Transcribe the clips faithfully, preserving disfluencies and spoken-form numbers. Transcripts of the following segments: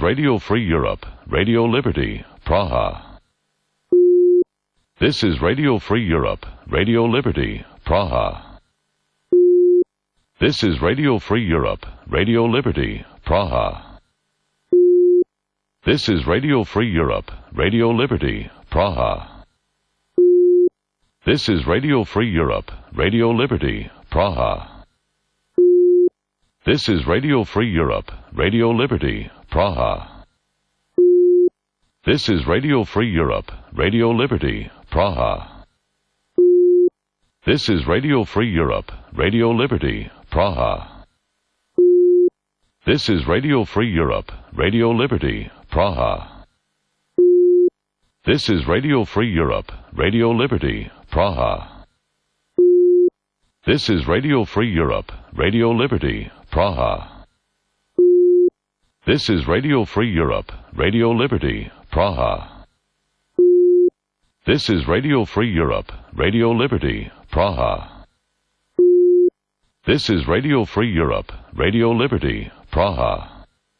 Radio Free Europe, Radio Liberty, Praha. This is Radio Free Europe, Radio Liberty, Praha. This is Radio Free Europe, Radio Liberty, Praha. This is Radio Free Europe, Radio Liberty, Praha. This is Radio Free Europe, Radio Liberty, Praha. This is Radio Free Europe, Radio Liberty, Praha. This is Radio Free Europe, Radio Liberty, Praha. This is Radio Free Europe, Radio Liberty, Praha. This is Radio Free Europe, Radio Liberty, Praha. This is Radio Free Europe, Radio Liberty, Praha. This is Radio Free Europe, Radio Liberty, Praha. This is Radio Free Europe, Radio Liberty, Praha. This is Radio Free Europe, Radio Liberty, Praha. This is Radio Free Europe, Radio Liberty, Praha.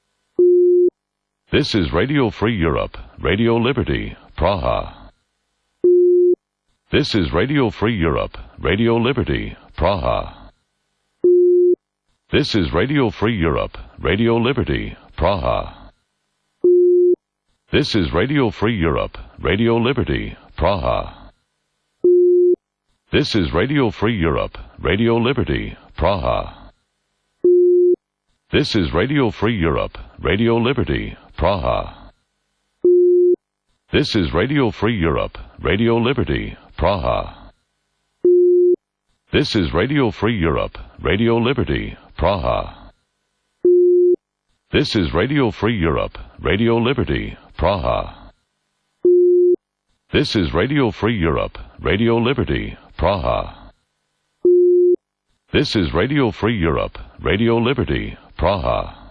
This is Radio Free Europe, Radio Liberty, Praha. This is Radio Free Europe, Radio Liberty, Praha. This is Radio Free Europe, Radio Liberty, Praha. This is Radio Free Europe, Radio Liberty, Praha. This is Radio Free Europe, Radio Liberty, Praha. This is Radio Free Europe, Radio Liberty, Praha. This is Radio Free Europe, Radio Liberty, Praha. This is Radio Free Europe, Radio Liberty, Praha. This is Radio Free Europe, Radio Liberty, Praha. This is Radio Free Europe, Radio Liberty, Praha. This is Radio Free Europe, Radio Liberty, Praha.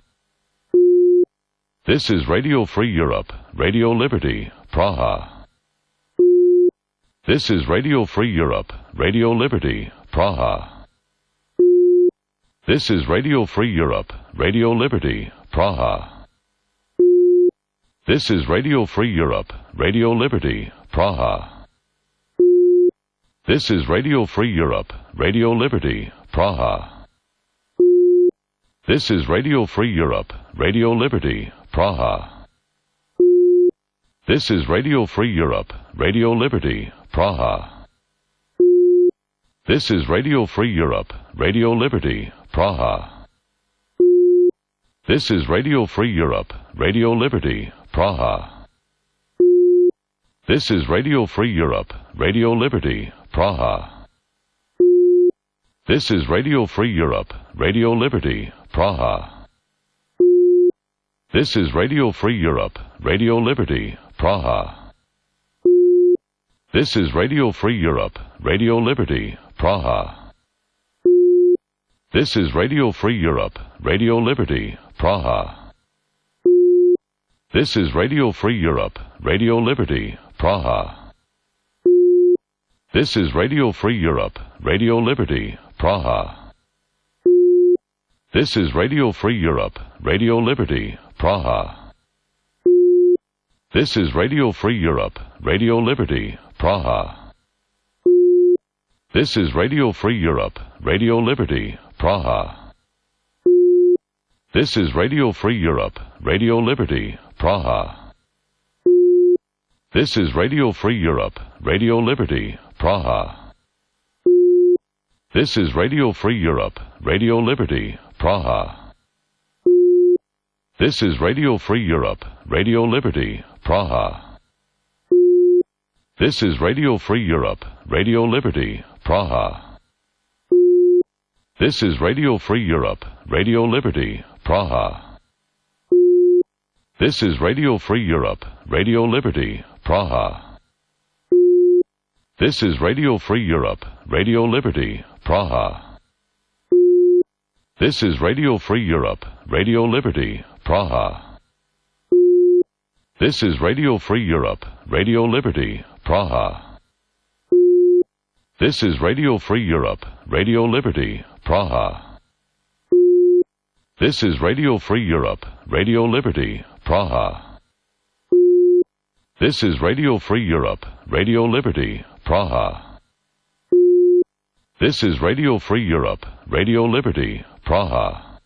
This is Radio Free Europe, Radio Liberty, Praha. This is Radio Free Europe, Radio Liberty, Praha. This is Radio Free Europe, Radio Liberty, Praha. This is Radio Free Europe, Radio Liberty, Praha. This is Radio Free Europe, Radio Liberty, Praha. This is Radio Free Europe, Radio Liberty, Praha. This is Radio Free Europe, Radio Liberty, Praha. This is Radio Free Europe, Radio Liberty, Praha. This is Radio Free Europe, Radio Liberty, Praha. This is Radio Free Europe, Radio Liberty, Praha. This is Radio Free Europe, Radio Liberty, Praha. This is Radio Free Europe, Radio Liberty, Praha. This is Radio Free Europe, Radio Liberty, Praha. This is Radio Free Europe, Radio Liberty, Praha. This is Radio Free Europe, Radio Liberty, Praha. This is Radio Free Europe, Radio Liberty, Praha. This is Radio Free Europe, Radio Liberty, Praha. This is Radio Free Europe, Radio Liberty, Praha. This is Radio Free Europe, Radio Liberty, Praha. This is Radio Free Europe, Radio Liberty, Praha. This is Radio Free Europe, Radio Liberty, Praha. This is Radio Free Europe, Radio Liberty, Praha. This is Radio Free Europe, Radio Liberty, Praha. This is Radio Free Europe, Radio Liberty, Praha. This is Radio Free Europe, Radio Liberty, Praha. This is Radio Free Europe, Radio Liberty, Praha. This is Radio Free Europe, Radio Liberty, Praha. This is Radio Free Europe, Radio Liberty, Praha. This is Radio Free Europe, Radio Liberty, Praha. This is Radio Free Europe, Radio Liberty, Praha. This is Radio Free Europe, Radio Liberty, Praha. This is Radio Free Europe, Radio Liberty, Praha. This is Radio Free Europe, Radio Liberty, Praha.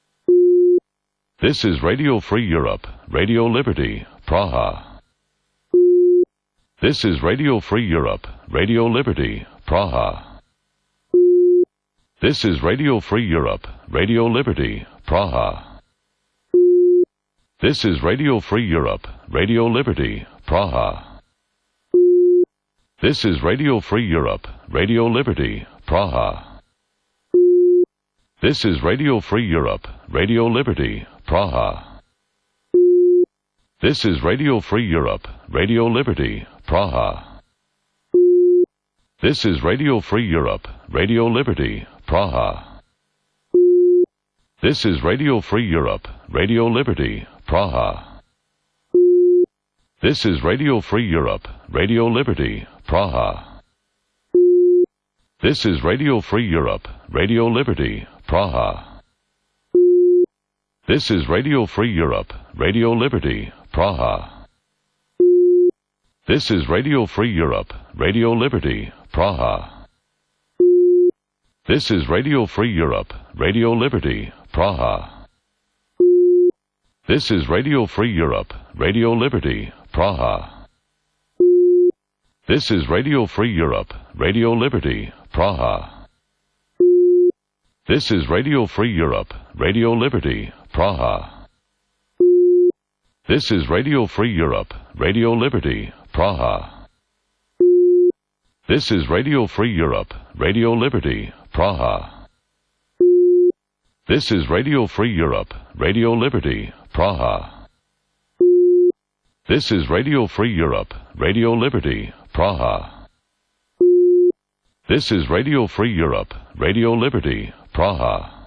This is Radio Free Europe, Radio Liberty, Praha. This is Radio Free Europe, Radio Liberty, Praha. This is Radio Free Europe, Radio Liberty, Praha. This is Radio Free Europe, Radio Liberty, Praha. This is Radio Free Europe, Radio Liberty, Praha. This is Radio Free Europe, Radio Liberty, Praha. This is Radio Free Europe, Radio Liberty, Praha. This is Radio Free Europe, Radio Liberty, Praha. This is Radio Free Europe, Radio Liberty, Praha. This is Radio Free Europe, Radio Liberty, Praha. This is Radio Free Europe, Radio Liberty, Praha. This is Radio Free Europe, Radio Liberty, Praha. This is Radio Free Europe, Radio Liberty, Praha. This is Radio Free Europe, Radio Liberty, Praha. This is Radio Free Europe, Radio Liberty, Praha. This is Radio Free Europe, Radio Liberty, Praha. This is Radio Free Europe, Radio Liberty, Praha. This is Radio Free Europe, Radio Liberty, Praha. This is Radio Free Europe, Radio Liberty, Praha. This is Radio Free Europe, Radio Liberty, Praha. This is Radio Free Europe, Radio Liberty, Praha. This is Radio Free Europe, Radio Liberty, Praha.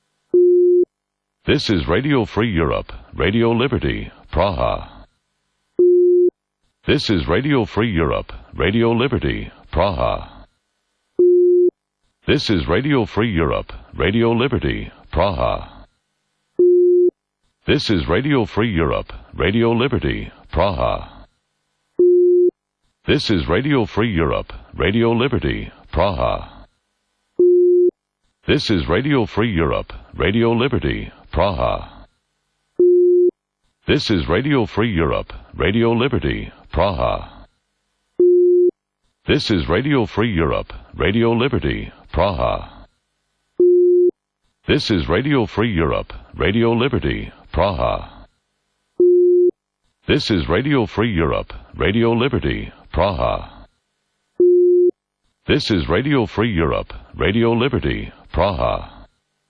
This is Radio Free Europe, Radio Liberty, Praha. This is Radio Free Europe, Radio Liberty, Praha. This is Radio Free Europe, Radio Liberty, Praha. This is Radio Free Europe, Radio Liberty, Praha. This is Radio Free Europe, Radio Liberty, Praha. This is Radio Free Europe, Radio Liberty, Praha. This is Radio Free Europe, Radio Liberty, Praha. This is Radio Free Europe, Radio Liberty, Praha. This is Radio Free Europe, Radio Liberty, Praha. This is Radio Free Europe, Radio Liberty, Praha. This is Radio Free Europe, Radio Liberty, Praha.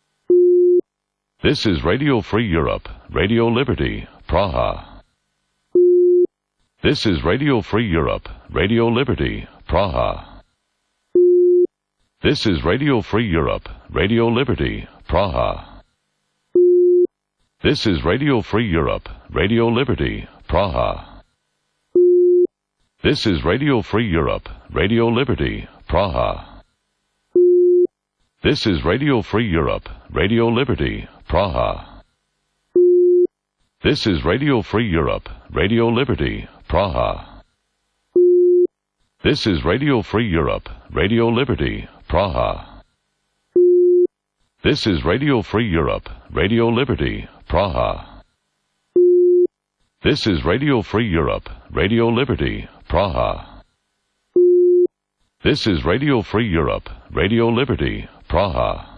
This is Radio Free Europe, Radio Liberty, Praha. This is Radio Free Europe, Radio Liberty, Praha. This is Radio Free Europe, Radio Liberty, Praha. This is Radio Free Europe, Radio Liberty, Praha. This is Radio Free Europe, Radio Liberty, Praha. This is Radio Free Europe, Radio Liberty, Praha. This is Radio Free Europe, Radio Liberty, Praha. This is Radio Free Europe, Radio Liberty, Praha. This is Radio Free Europe, Radio Liberty, Praha. This is Radio Free Europe, Radio Liberty, Praha. This is Radio Free Europe, Radio Liberty, Praha.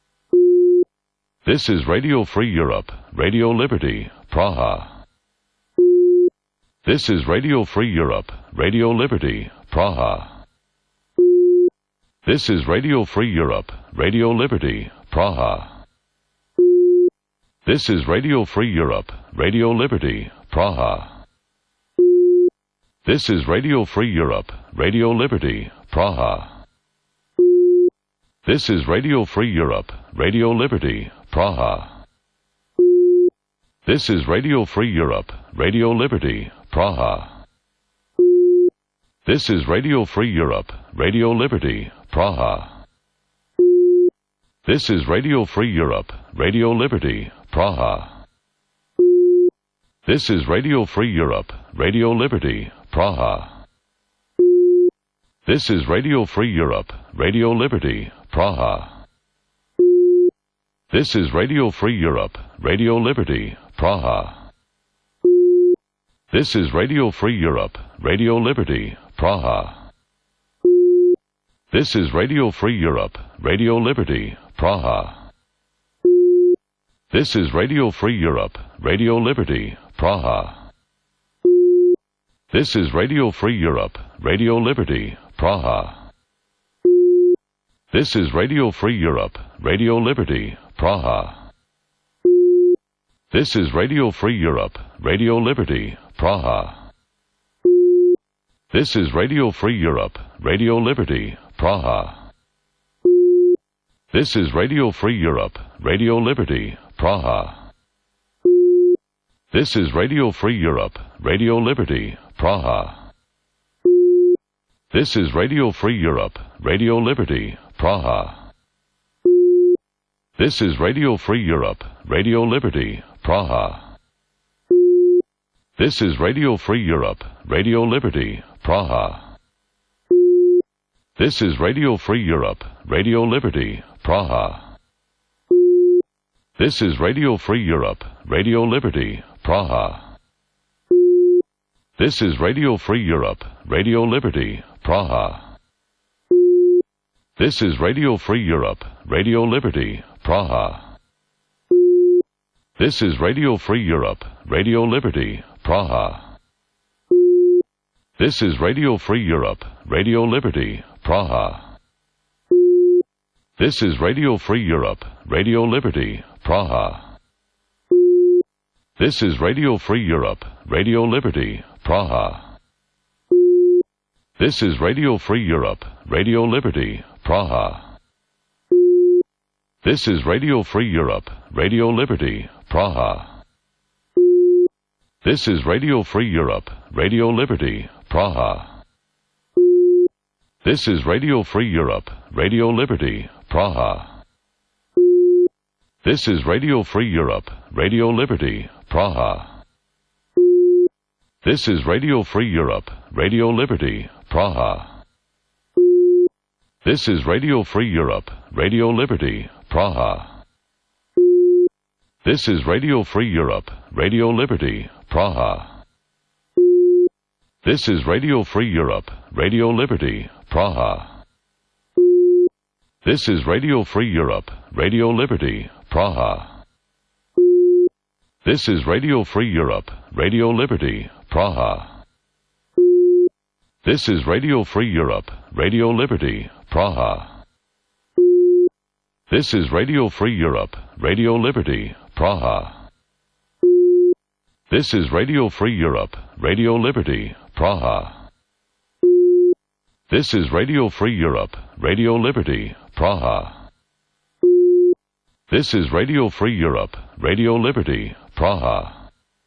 This is Radio Free Europe, Radio Liberty, Praha. This is Radio Free Europe, Radio Liberty, Praha. This is Radio Free Europe, Radio Liberty, Praha. This is Radio Free Europe, Radio Liberty, Praha. This is Radio Free Europe, Radio Liberty, Praha. This is Radio Free Europe, Radio Liberty, Praha. This is Radio Free Europe, Radio Liberty, Praha. This is Radio Free Europe, Radio Liberty, Praha. This is Radio Free Europe, Radio Liberty, Praha. This is Radio Free Europe, Radio Liberty, Praha. This is Radio Free Europe, Radio Liberty, Praha. This is Radio Free Europe, Radio Liberty, Praha. This is Radio Free Europe, Radio Liberty, Praha. This is Radio Free Europe, Radio Liberty, Praha. This is Radio Free Europe, Radio Liberty, Praha. This is Radio Free Europe, Radio Liberty, Praha. This is Radio Free Europe, Radio Liberty, Praha. This is Radio Free Europe, Radio Liberty, Praha. This is Radio Free Europe, Radio Liberty, Praha. This is Radio Free Europe, Radio Liberty, Praha. This is Radio Free Europe, Radio Liberty, Praha. This is Radio Free Europe, Radio Liberty, Praha. This is Radio Free Europe, Radio Liberty, Praha. This is Radio Free Europe, Radio Liberty, Praha. This is Radio Free Europe, Radio Liberty, Praha. This is Radio Free Europe, Radio Liberty, Praha. This is Radio Free Europe, Radio Liberty, Praha. This is Radio Free Europe, Radio Liberty, Praha. This is Radio Free Europe, Radio Liberty, Praha. This is Radio Free Europe, Radio Liberty, Praha. This is Radio Free Europe, Radio Liberty, Praha. This is Radio Free Europe, Radio Liberty, Praha. This is Radio Free Europe, Radio Liberty, Praha. This is Radio Free Europe, Radio Liberty, Praha. This is Radio Free Europe, Radio Liberty, Praha. This is Radio Free Europe, Radio Liberty, Praha. This is Radio Free Europe, Radio Liberty, Praha. This is Radio Free Europe, Radio Liberty, Praha. This is Radio Free Europe, Radio Liberty, Praha. This is Radio Free Europe, Radio Liberty, Praha. This is Radio Free Europe, Radio Liberty, Praha. This is Radio Free Europe, Radio Liberty, Praha. This is Radio Free Europe, Radio Liberty, Praha. This is Radio Free Europe, Radio Liberty, Praha. This is Radio Free Europe, Radio Liberty, Praha. This is Radio Free Europe, Radio Liberty, Praha. This is Radio Free Europe, Radio Liberty, Praha. This is Radio Free Europe, Radio Liberty, Praha.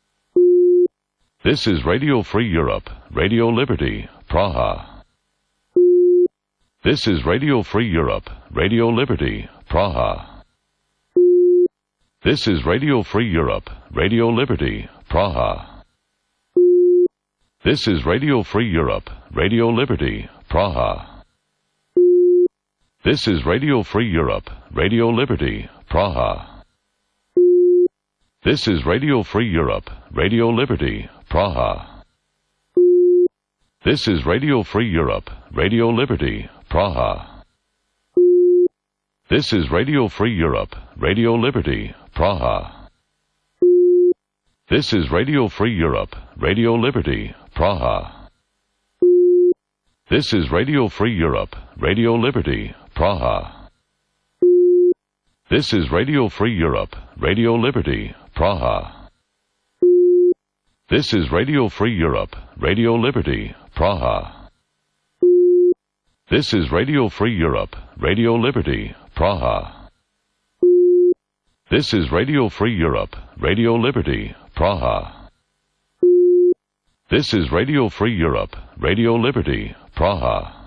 This is Radio Free Europe, Radio Liberty, Praha. This is Radio Free Europe, Radio Liberty, Praha. This is Radio Free Europe, Radio Liberty, Praha. This is Radio Free Europe, Radio Liberty, Praha. This is Radio Free Europe, Radio Liberty, Praha. This is Radio Free Europe, Radio Liberty, Praha. This is Radio Free Europe, Radio Liberty, Praha. This is Radio Free Europe, Radio Liberty, Praha. This is Radio Free Europe, Radio Liberty, Praha. This is Radio Free Europe, Radio Liberty, Praha. This is Radio Free Europe, Radio Liberty, Praha. This is Radio Free Europe, Radio Liberty, Praha. This is Radio Free Europe, Radio Liberty, Praha. This is Radio Free Europe, Radio Liberty, Praha. This is Radio Free Europe, Radio Liberty, Praha.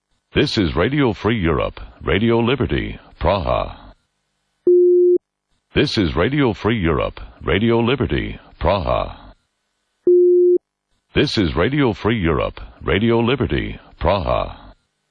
This is Radio Free Europe, Radio Liberty, Praha. This is Radio Free Europe, Radio Liberty, Praha. This is Radio Free Europe, Radio Liberty, Praha.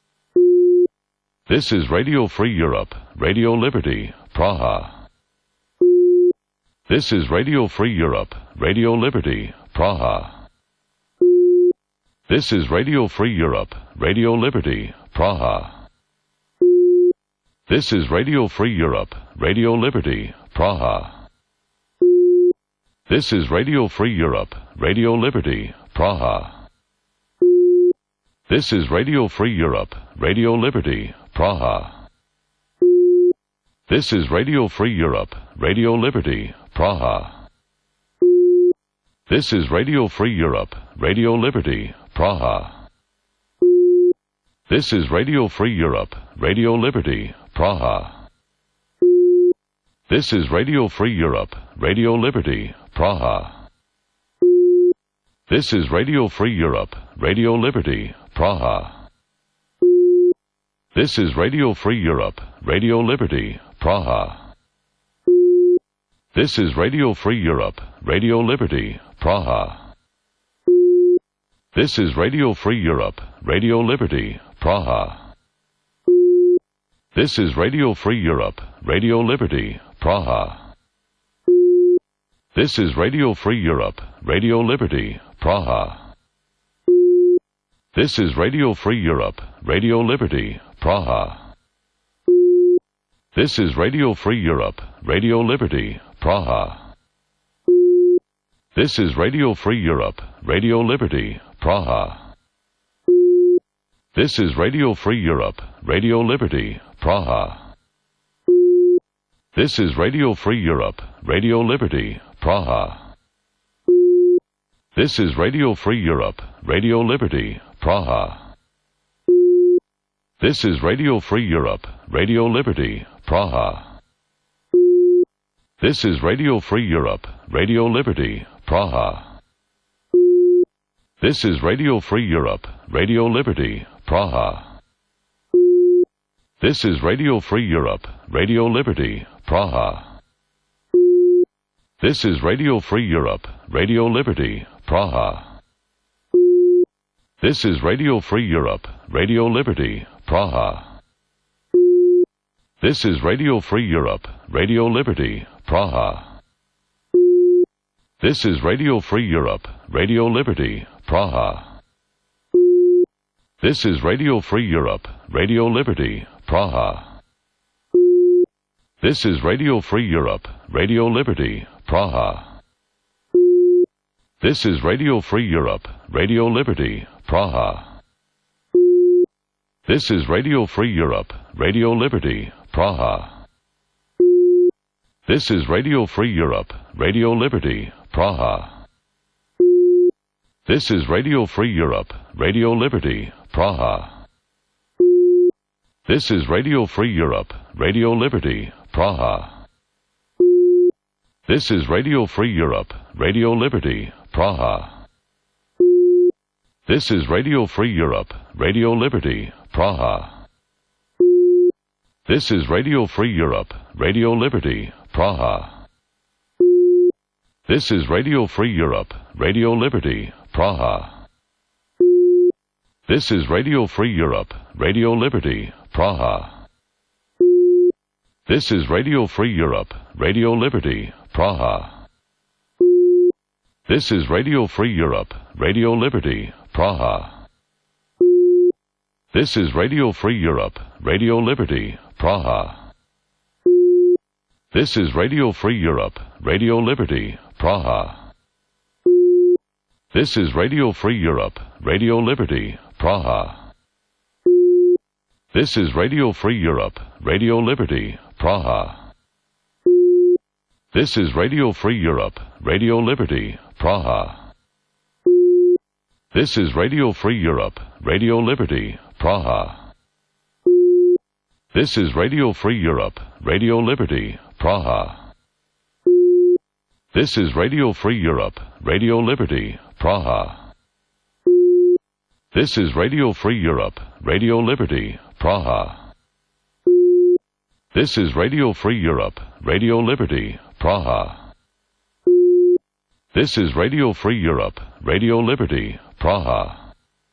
This is Radio Free Europe, Radio Liberty, Praha. This is Radio Free Europe, Radio Liberty, Praha. This is Radio Free Europe, Radio Liberty, Praha. This is Radio Free Europe, Radio Liberty, Praha. This is Radio Free Europe, Radio Liberty, Praha. This is Radio Free Europe, Radio Liberty, Praha. This is Radio Free Europe, Radio Liberty, Praha. This is Radio Free Europe, Radio Liberty, Praha. This is Radio Free Europe, Radio Liberty, Praha. This is Radio Free Europe, Radio Liberty, Praha. This is Radio Free Europe, Radio Liberty, Praha. This is Radio Free Europe, Radio Liberty, Praha. This is Radio Free Europe, Radio Liberty, Praha. This is Radio Free Europe, Radio Liberty, Praha. This is Radio Free Europe, Radio Liberty, Praha. This is Radio Free Europe, Radio Liberty, Praha. This is Radio Free Europe, Radio Liberty, Praha. This is Radio Free Europe, Radio Liberty, Praha. This is Radio Free Europe, Radio Liberty, Praha. This is Radio Free Europe, Radio Liberty, Praha. This is Radio Free Europe, Radio Liberty, Praha. This is Radio Free Europe, Radio Liberty, Praha. This is Radio Free Europe, Radio Liberty, Praha. This is Radio Free Europe, Radio Liberty, Praha. This is Radio Free Europe, Radio Liberty, Praha. This is Radio Free Europe, Radio Liberty, Praha. This is Radio Free Europe, Radio Liberty, Praha. This is Radio Free Europe, Radio Liberty, Praha. This is Radio Free Europe, Radio Liberty, Praha. This is Radio Free Europe, Radio Liberty, Praha. This is Radio Free Europe, Radio Liberty, Praha. This is Radio Free Europe, Radio Liberty, Praha. This is Radio Free Europe, Radio Liberty, Praha. This is Radio Free Europe, Radio Liberty, Praha. This is Radio Free Europe, Radio Liberty, Praha. This is Radio Free Europe, Radio Liberty, Praha. This is Radio Free Europe, Radio Liberty, Praha. This is Radio Free Europe, Radio Liberty, Praha. This is Radio Free Europe, Radio Liberty, Praha. This is Radio Free Europe, Radio Liberty, Praha. This is Radio Free Europe, Radio Liberty, Praha. This is Radio Free Europe, Radio Liberty, Praha. This is Radio Free Europe, Radio Liberty, Praha. This is Radio Free Europe, Radio Liberty, Praha. This is Radio Free Europe, Radio Liberty, Praha. This is Radio Free Europe, Radio Liberty, Praha. This is Radio Free Europe, Radio Liberty, Praha. This is Radio Free Europe, Radio Liberty, Praha. This is Radio Free Europe, Radio Liberty, Praha. This is Radio Free Europe, Radio Liberty, Praha. This is Radio Free Europe, Radio Liberty, Praha. This is Radio Free Europe, Radio Liberty, Praha. This is Radio Free Europe, Radio Liberty, Praha. This is Radio Free Europe, Radio Liberty, Praha. This is Radio Free Europe, Radio Liberty, Praha.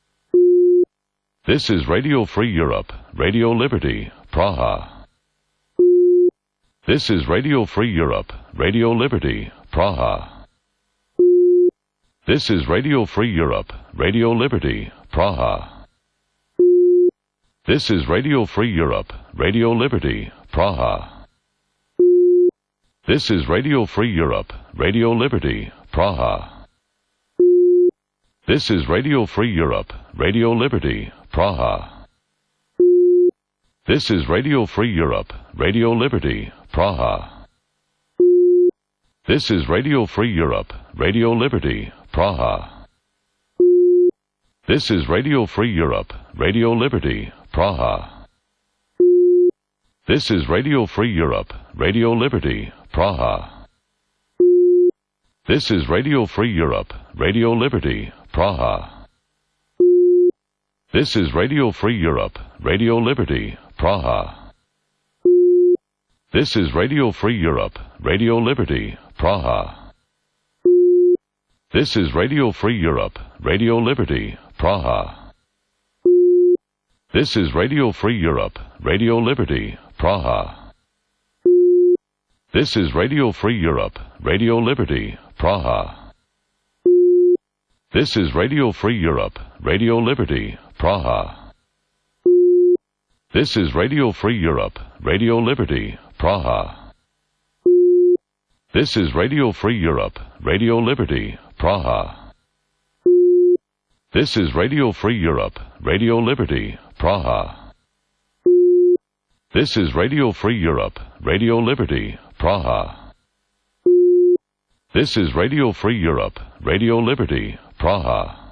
This is Radio Free Europe, Radio Liberty, Praha. This is Radio Free Europe, Radio Liberty, Praha. This is Radio Free Europe, Radio Liberty, Praha. This is Radio Free Europe, Radio Liberty, Praha. This is Radio Free Europe, Radio Liberty, Praha. This is Radio Free Europe, Radio Liberty, Praha. This is Radio Free Europe, Radio Liberty, Praha. This is Radio Free Europe, Radio Liberty, Praha. This is Radio Free Europe, Radio Liberty, Praha. This is Radio Free Europe, Radio Liberty, Praha. This is Radio Free Europe, Radio Liberty, Praha. This is Radio Free Europe, Radio Liberty, Praha. This is Radio Free Europe, Radio Liberty, Praha. This is Radio Free Europe, Radio Liberty, Praha. This is Radio Free Europe, Radio Liberty, Praha. This is Radio Free Europe, Radio Liberty, Praha. This is Radio Free Europe, Radio Liberty, Praha. This is Radio Free Europe, Radio Liberty, Praha. This is Radio Free Europe, Radio Liberty, Praha. This is Radio Free Europe, Radio Liberty, Praha. This is Radio Free Europe, Radio Liberty, Praha. This is Radio Free Europe, Radio Liberty, Praha.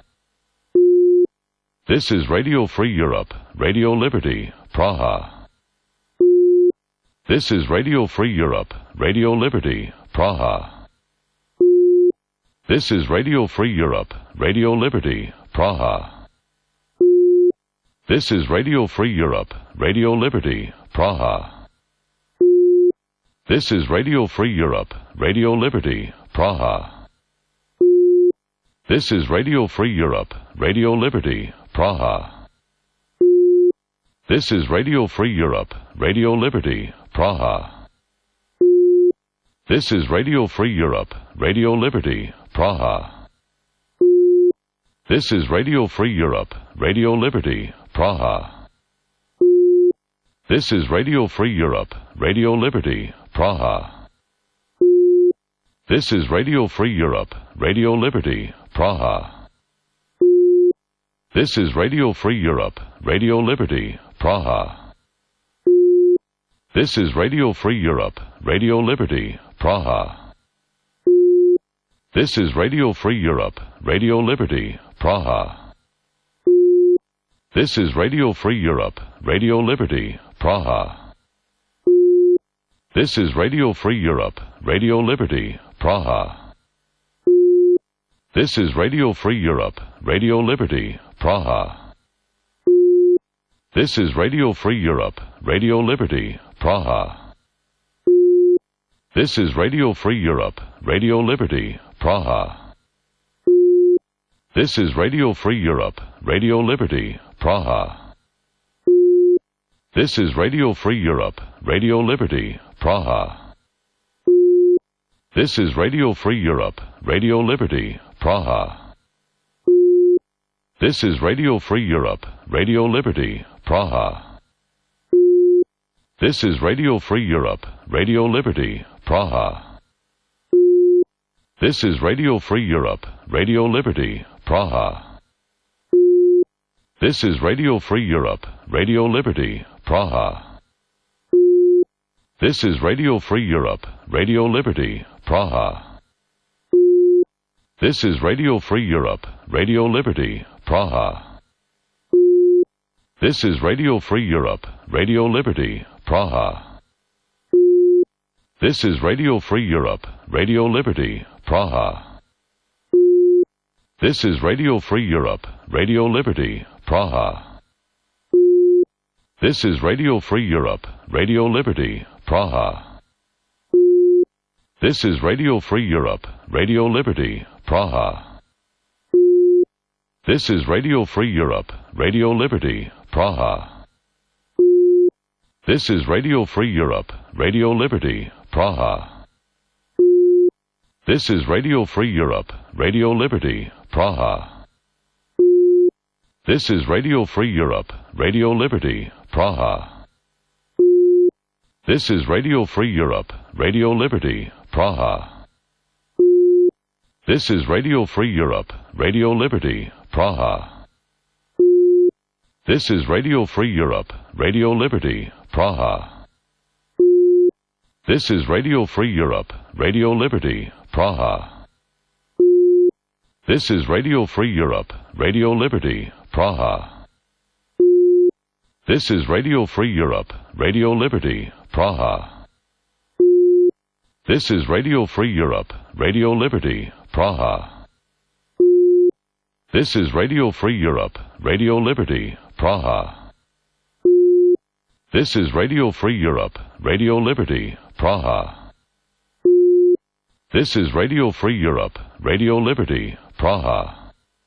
This is Radio Free Europe, Radio Liberty, Praha. This is Radio Free Europe, Radio Liberty, Praha. This is Radio Free Europe, Radio Liberty, Praha. This is Radio Free Europe, Radio Liberty, Praha. This is Radio Free Europe, Radio Liberty, Praha. This is Radio Free Europe, Radio Liberty, Praha. This is Radio Free Europe, Radio Liberty, Praha. This is Radio Free Europe, Radio Liberty, Praha. This is Radio Free Europe, Radio Liberty, Praha. This is Radio Free Europe, Radio Liberty, Praha. This is Radio Free Europe, Radio Liberty, Praha. This is Radio Free Europe, Radio Liberty, Praha. This is Radio Free Europe, Radio Liberty, Praha. This is Radio Free Europe, Radio Liberty, Praha. This is Radio Free Europe, Radio Liberty, Praha. This is Radio Free Europe, Radio Liberty, Praha. This is Radio Free Europe, Radio Liberty, Praha. This is Radio Free Europe, Radio Liberty, Praha. This is Radio Free Europe, Radio Liberty, Praha. This is Radio Free Europe, Radio Liberty, Praha. This is Radio Free Europe, Radio Liberty, Praha. This is Radio Free Europe, Radio Liberty, Praha. This is Radio Free Europe, Radio Liberty, Praha. This is Radio Free Europe, Radio Liberty, Praha. This is Radio Free Europe, Radio Liberty, Praha. This is Radio Free Europe, Radio Liberty, Praha. This is Radio Free Europe, Radio Liberty, Praha. This is Radio Free Europe, Radio Liberty, Praha. This is Radio Free Europe, Radio Liberty, Praha. This is Radio Free Europe, Radio Liberty, Praha. This is Radio Free Europe, Radio Liberty, Praha. This is Radio Free Europe, Radio Liberty, Praha. This is Radio Free Europe, Radio Liberty, Praha. This is Radio Free Europe, Radio Liberty, Praha. This is Radio Free Europe, Radio Liberty, Praha. This is Radio Free Europe, Radio Liberty, Praha. This is Radio Free Europe, Radio Liberty, Praha. This is Radio Free Europe, Radio Liberty, Praha. This is Radio Free Europe, Radio Liberty, Praha. This is Radio Free Europe, Radio Liberty, Praha. This is Radio Free Europe, Radio Liberty, Praha. This is Radio Free Europe, Radio Liberty, Praha. This is Radio Free Europe, Radio Liberty, Praha. This is Radio Free Europe, Radio Liberty, Praha. This is Radio Free Europe, Radio Liberty, Praha. This is Radio Free Europe, Radio Liberty, Praha. This is Radio Free Europe, Radio Liberty, Praha.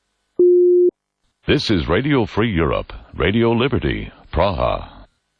This is Radio Free Europe, Radio Liberty, Praha.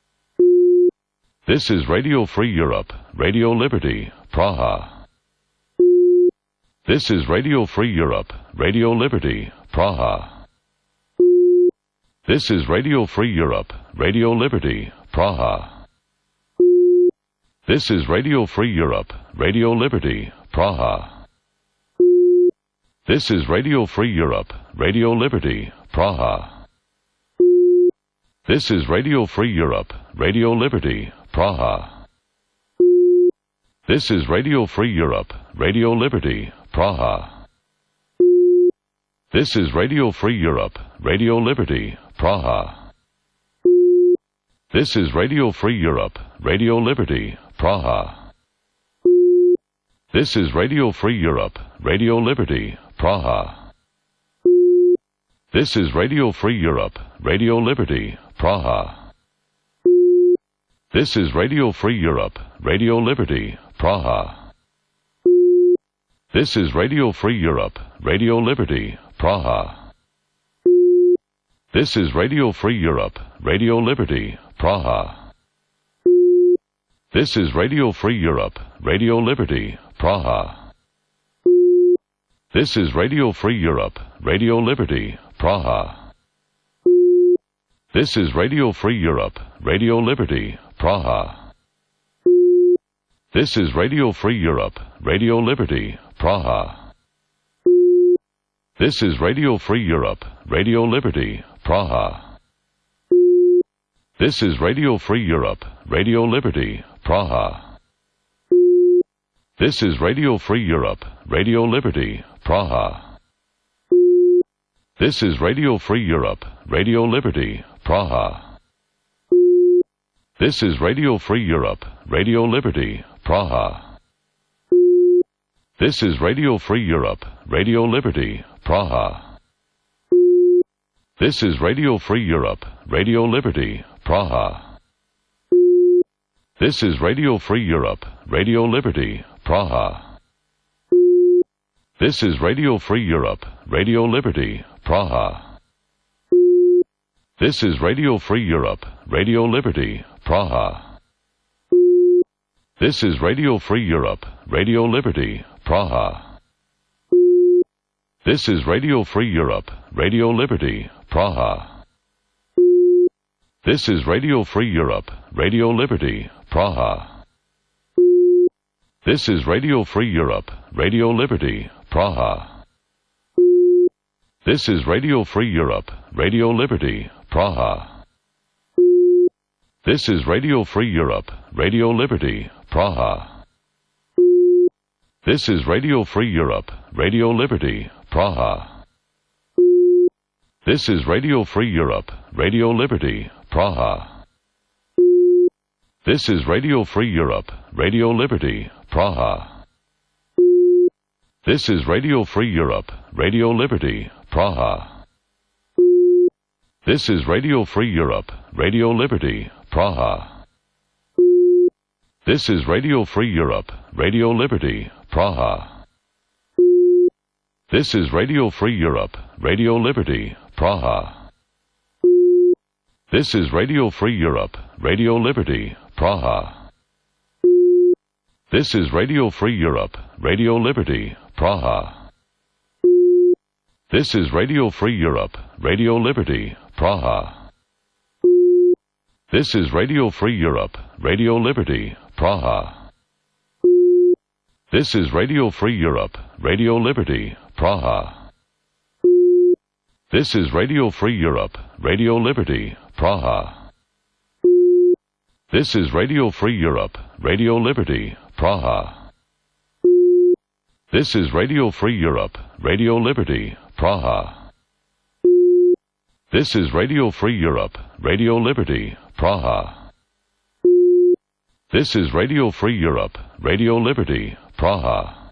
This is Radio Free Europe, Radio Liberty, Praha. This is Radio Free Europe, Radio Liberty, Praha. This is Radio Free Europe, Radio Liberty, Praha. This is Radio Free Europe, Radio Liberty, Praha. This is Radio Free Europe, Radio Liberty, Praha. This is Radio Free Europe, Radio Liberty, Praha. This is Radio Free Europe, Radio Liberty, Praha. This is Radio Free Europe, Radio Liberty, Praha. This is Radio Free Europe, Radio Liberty, Praha. This is Radio Free Europe, Radio Liberty, Praha. This is Radio Free Europe, Radio Liberty, Praha. This is Radio Free Europe, Radio Liberty, Praha. This is Radio Free Europe, Radio Liberty, Praha. This is Radio Free Europe, Radio Liberty, Praha. This is Radio Free Europe, Radio Liberty, Praha. This is Radio Free Europe, Radio Liberty, Praha. This is Radio Free Europe, Radio Liberty, Praha. This is Radio Free Europe, Radio Liberty, Praha. This is Radio Free Europe, Radio Liberty, Praha. This is Radio Free Europe, Radio Liberty, Praha. This is Radio Free Europe, Radio Liberty, Praha. This is Radio Free Europe, Radio Liberty, Praha. This is Radio Free Europe, Radio Liberty, Praha. This is Radio Free Europe, Radio Liberty, Praha. This is Radio Free Europe, Radio Liberty, Praha. This is Radio Free Europe, Radio Liberty, Praha. This is Radio Free Europe, Radio Liberty, Praha. This is Radio Free Europe, Radio Liberty, Praha. This is Radio Free Europe, Radio Liberty, Praha. This is Radio Free Europe, Radio Liberty, Praha. This is Radio Free Europe, Radio Liberty, Praha. This is Radio Free Europe, Radio Liberty, Praha. This is Radio Free Europe, Radio Liberty, Praha. This is Radio Free Europe, Radio Liberty, Praha. This is Radio Free Europe, Radio Liberty, Praha. This is Radio Free Europe, Radio Liberty, Praha. This is Radio Free Europe, Radio Liberty, Praha. This is Radio Free Europe, Radio Liberty, Praha. This is Radio Free Europe, Radio Liberty, Praha. This is Radio Free Europe, Radio Liberty, Praha. This is Radio Free Europe, Radio Liberty, Praha. This is Radio Free Europe, Radio Liberty, Praha. This is Radio Free Europe, Radio Liberty, Praha. This is Radio Free Europe, Radio Liberty, Praha. This is Radio Free Europe, Radio Liberty, Praha. This is Radio Free Europe, Radio Liberty, Praha. This is Radio Free Europe, Radio Liberty, Praha. This is Radio Free Europe, Radio Liberty, Praha. This is Radio Free Europe, Radio Liberty, Praha. This is Radio Free Europe, Radio Liberty, Praha. This is Radio Free Europe, Radio Liberty, Praha.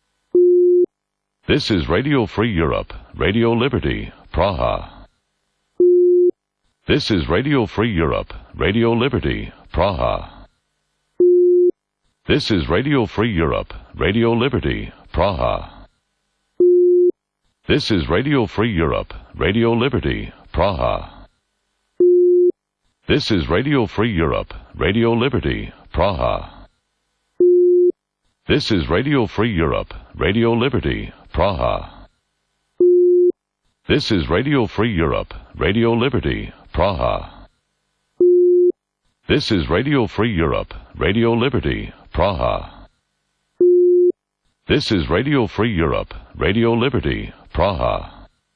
This is Radio Free Europe, Radio Liberty, Praha. This is Radio Free Europe, Radio Liberty, Praha. This is Radio Free Europe, Radio Liberty, Praha. This is Radio Free Europe, Radio Liberty, Praha. This is Radio Free Europe, Radio Liberty, Praha. This is Radio Free Europe, Radio Liberty, Praha. This is Radio Free Europe, Radio Liberty, Praha. This is Radio Free Europe, Radio Liberty, Praha. This is Radio Free Europe, Radio Liberty, Praha.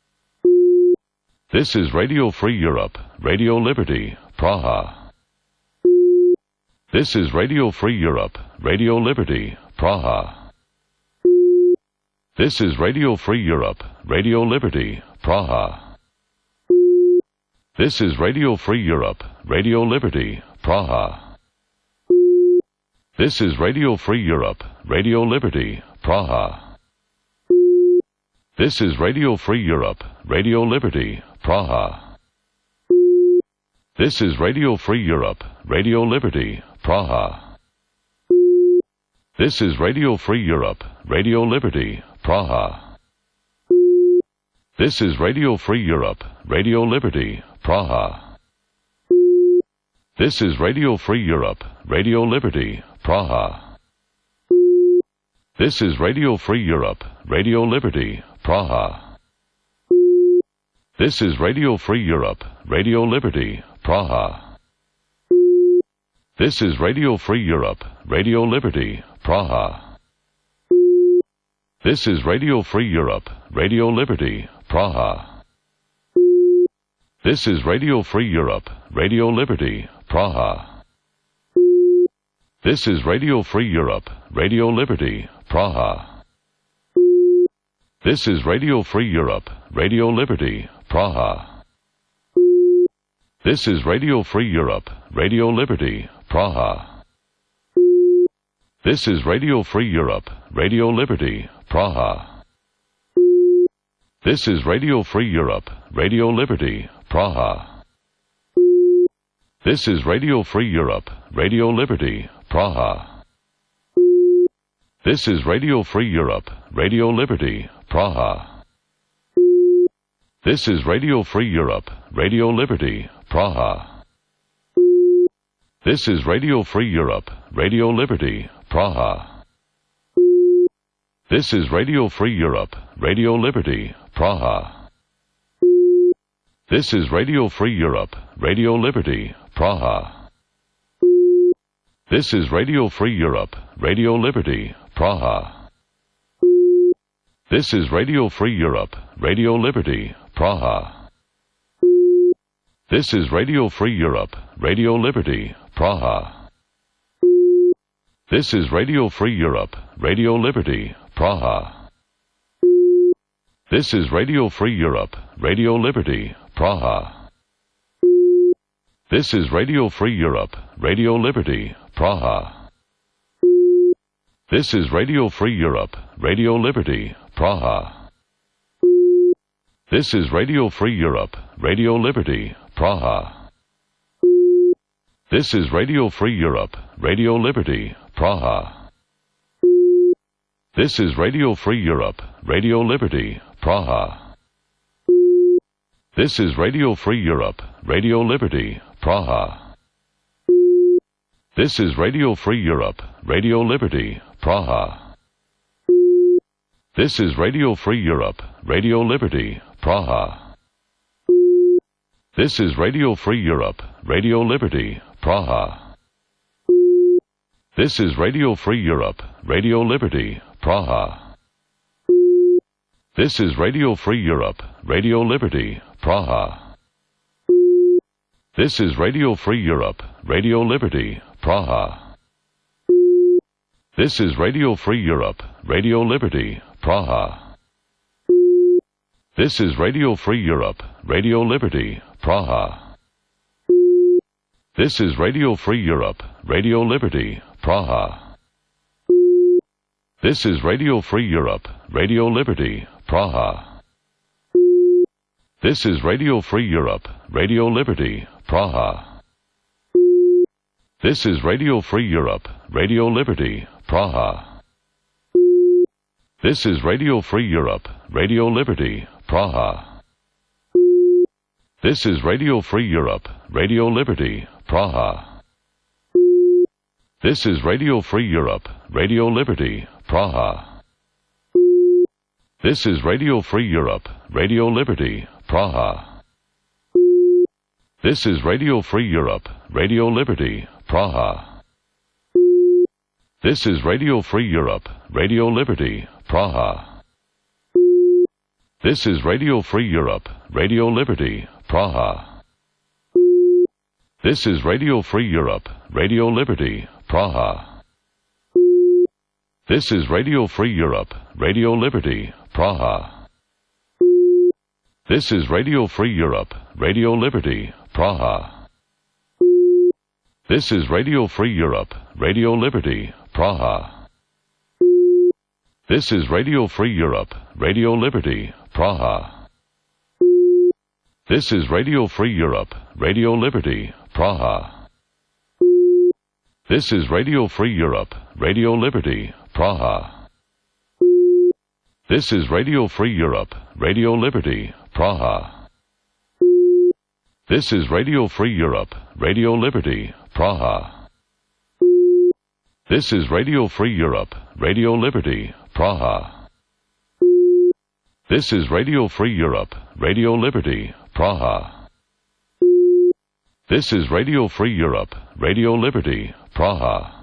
This is Radio Free Europe, Radio Liberty, Praha. This is Radio Free Europe, Radio Liberty, Praha. This is Radio Free Europe, Radio Liberty, Praha. This is Radio Free Europe, Radio Liberty, Praha. This is Radio Free Europe, Radio Liberty, Praha. This is Radio Free Europe, Radio Liberty, Praha. This is Radio Free Europe, Radio Liberty, Praha. This is Radio Free Europe, Radio Liberty, Praha. This is Radio Free Europe, Radio Liberty, Praha. This is Radio Free Europe, Radio Liberty, Praha. This is Radio Free Europe, Radio Liberty, Praha. This is Radio Free Europe, Radio Liberty, Praha. This is Radio Free Europe, Radio Liberty, Praha. This is Radio Free Europe, Radio Liberty, Praha. This is Radio Free Europe, Radio Liberty, Praha. This is Radio Free Europe, Radio Liberty, Praha. This is Radio Free Europe, Radio Liberty, Praha. This is Radio Free Europe, Radio Liberty, Praha. This is Radio Free Europe, Radio Liberty, Praha. This is Radio Free Europe, Radio Liberty, Praha. This is Radio Free Europe, Radio Liberty, Praha. This is Radio Free Europe, Radio Liberty, Praha. This is Radio Free Europe, Radio Liberty, Praha. This is Radio Free Europe, Radio Liberty, Praha. This is Radio Free Europe, Radio Liberty, Praha. This is Radio Free Europe, Radio Liberty, Praha. This is Radio Free Europe, Radio Liberty, Praha. This is Radio Free Europe, Radio Liberty, Praha. This is Radio Free Europe, Radio Liberty, Praha. This is Radio Free Europe, Radio Liberty, Praha. This is Radio Free Europe, Radio Liberty, Praha. This is Radio Free Europe, Radio Liberty, Praha. This is Radio Free Europe, Radio Liberty, Praha. This is Radio Free Europe, Radio Liberty, Praha. This is Radio Free Europe, Radio Liberty, Praha. This is Radio Free Europe, Radio Liberty, Praha. This is Radio Free Europe, Radio Liberty, Praha. This is Radio Free Europe, Radio Liberty, Praha. This is Radio Free Europe, Radio Liberty, Praha. This is Radio Free Europe, Radio Liberty, Praha. This is Radio Free Europe, Radio Liberty, Praha. This is Radio Free Europe, Radio Liberty, Praha. This is Radio Free Europe, Radio Liberty, Praha. This is Radio Free Europe, Radio Liberty, Praha. This is Radio Free Europe, Radio Liberty, Praha. This is Radio Free Europe, Radio Liberty, Praha. This is Radio Free Europe, Radio Liberty, Praha. This is Radio Free Europe, Radio Liberty, Praha. This is Radio Free Europe, Radio Liberty, Praha. This is Radio Free Europe, Radio Liberty, Praha. This is Radio Free Europe, Radio Liberty, Praha. This is Radio Free Europe, Radio Liberty, Praha. This is Radio Free Europe, Radio Liberty, Praha. This is Radio Free Europe, Radio Liberty, Praha. This is Radio Free Europe, Radio Liberty, Praha. This is Radio Free Europe, Radio Liberty, Praha. This is Radio Free Europe, Radio Liberty, Praha. This is Radio Free Europe, Radio Liberty, Praha. This is Radio Free Europe, Radio Liberty, Praha. This is Radio Free Europe, Radio Liberty, Praha. This is Radio Free Europe, Radio Liberty, Praha. This is Radio Free Europe, Radio Liberty, Praha. This is Radio Free Europe, Radio Liberty, Praha. This is Radio Free Europe, Radio Liberty, Praha. This is Radio Free Europe, Radio Liberty, Praha. This is Radio Free Europe, Radio Liberty, Praha. This is Radio Free Europe, Radio Liberty, Praha. This is Radio Free Europe, Radio Liberty, Praha.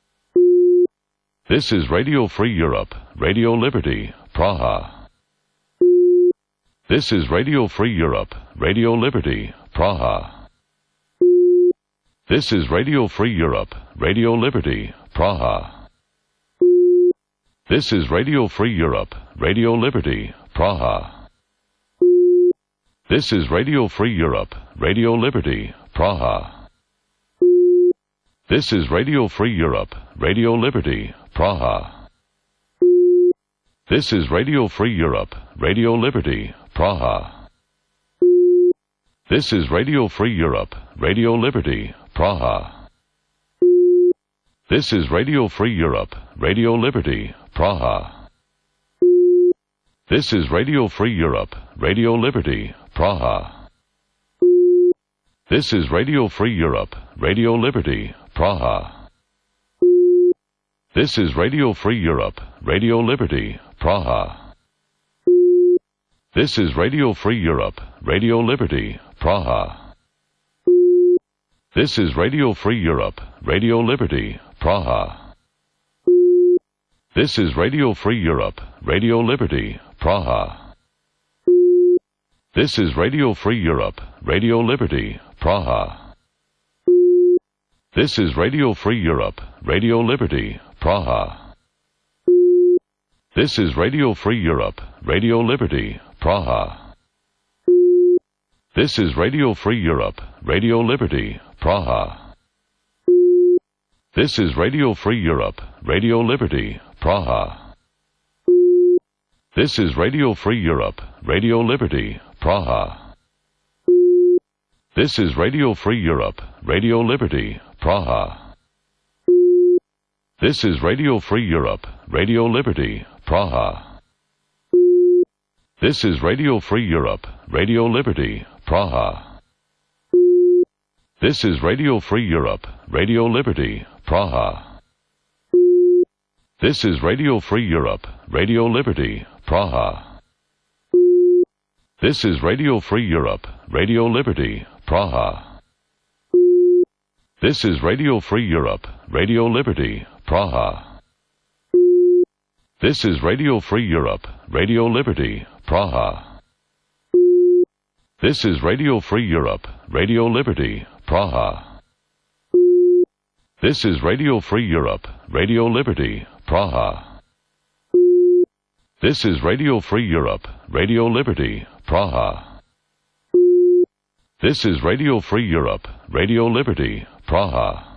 This is Radio Free Europe, Radio Liberty, Praha. This is Radio Free Europe, Radio Liberty, Praha. This is Radio Free Europe, Radio Liberty, Praha. This is Radio Free Europe, Radio Liberty, Praha. This is Radio Free Europe, Radio Liberty, Praha. This is Radio Free Europe, Radio Liberty, Praha. This is Radio Free Europe, Radio Liberty, Praha. This is Radio Free Europe, Radio Liberty, Praha. This is Radio Free Europe, Radio Liberty, Praha. This is Radio Free Europe, Radio Liberty, Praha. This is Radio Free Europe, Radio Liberty, Praha. This is Radio Free Europe, Radio Liberty, Praha. This is Radio Free Europe, Radio Liberty, Praha. This is Radio Free Europe, Radio Liberty, Praha. This is Radio Free Europe, Radio Liberty, Praha. This is Radio Free Europe, Radio Liberty, Praha. This is Radio Free Europe, Radio Liberty, Praha. This is Radio Free Europe, Radio Liberty, Praha. This is Radio Free Europe, Radio Liberty, Praha. This is Radio Free Europe, Radio Liberty, Praha. This is Radio Free Europe, Radio Liberty, Praha. This is Radio Free Europe, Radio Liberty, Praha. This is Radio Free Europe, Radio Liberty, Praha. This is Radio Free Europe, Radio Liberty, Praha. This is Radio Free Europe, Radio Liberty, Praha. This is Radio Free Europe, Radio Liberty, Praha. This is Radio Free Europe, Radio Liberty, Praha. This is Radio Free Europe, Radio Liberty, Praha. This is Radio Free Europe, Radio Liberty, Praha. This is Radio Free Europe, Radio Liberty, Praha. This is Radio Free Europe, Radio Liberty, Praha. This is Radio Free Europe, Radio Liberty, Praha. This is Radio Free Europe, Radio Liberty, Praha.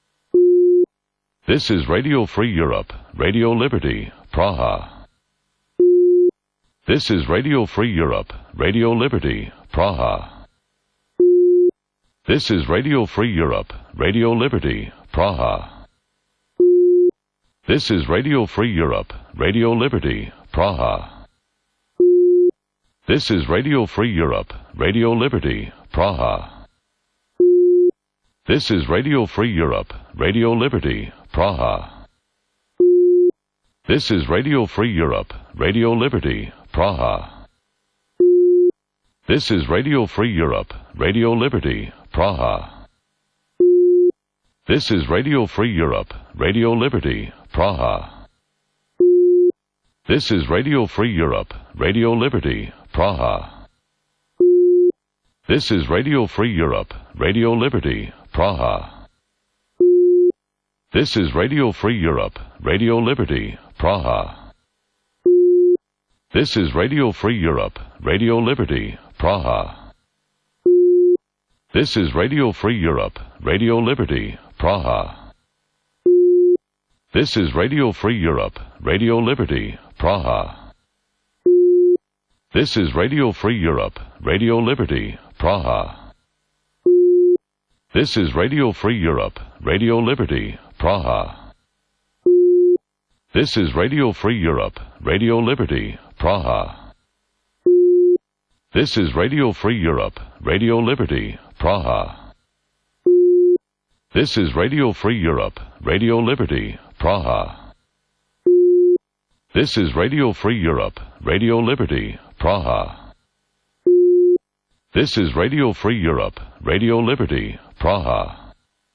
This is Radio Free Europe, Radio Liberty, Praha. This is Radio Free Europe, Radio Liberty, Praha. This is Radio Free Europe, Radio Liberty, Praha. This is Radio Free Europe, Radio Liberty, Praha. This is Radio Free Europe, Radio Liberty, Praha. This is Radio Free Europe, Radio Liberty, Praha. This is Radio Free Europe, Radio Liberty, Praha. This is Radio Free Europe, Radio Liberty, Praha. This is Radio Free Europe, Radio Liberty, Praha. This is Radio Free Europe, Radio Liberty, Praha. This is Radio Free Europe, Radio Liberty, Praha. This is Radio Free Europe, Radio Liberty, Praha. This is Radio Free Europe, Radio Liberty, Praha. This is Radio Free Europe, Radio Liberty, Praha. This is Radio Free Europe, Radio Liberty, Praha. This is Radio Free Europe, Radio Liberty, Praha. This is Radio Free Europe, Radio Liberty, Praha. This is Radio Free Europe, Radio Liberty, Praha. This is Radio Free Europe, Radio Liberty, Praha. This is Radio Free Europe, Radio Liberty, Praha. This is Radio Free Europe, Radio Liberty, Praha. This is Radio Free Europe, Radio Liberty, Praha.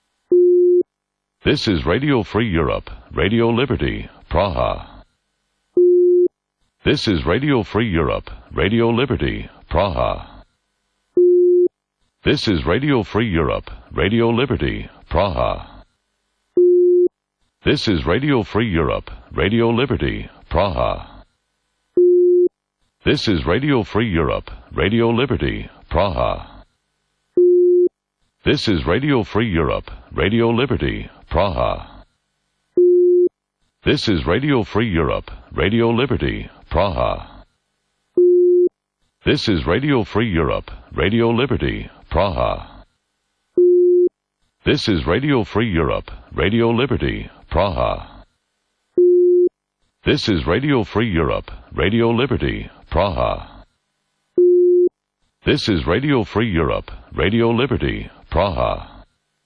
This is Radio Free Europe, Radio Liberty, Praha. This is Radio Free Europe, Radio Liberty, Praha. This is Radio Free Europe, Radio Liberty, Praha. This is Radio Free Europe, Radio Liberty, Praha. This is Radio Free Europe, Radio Liberty, Praha. This is Radio Free Europe, Radio Liberty, Praha. This is Radio Free Europe, Radio Liberty, Praha. This is Radio Free Europe, Radio Liberty, Praha. This is Radio Free Europe, Radio Liberty, Praha. This is Radio Free Europe, Radio Liberty, Praha. This is Radio Free Europe, Radio Liberty, Praha.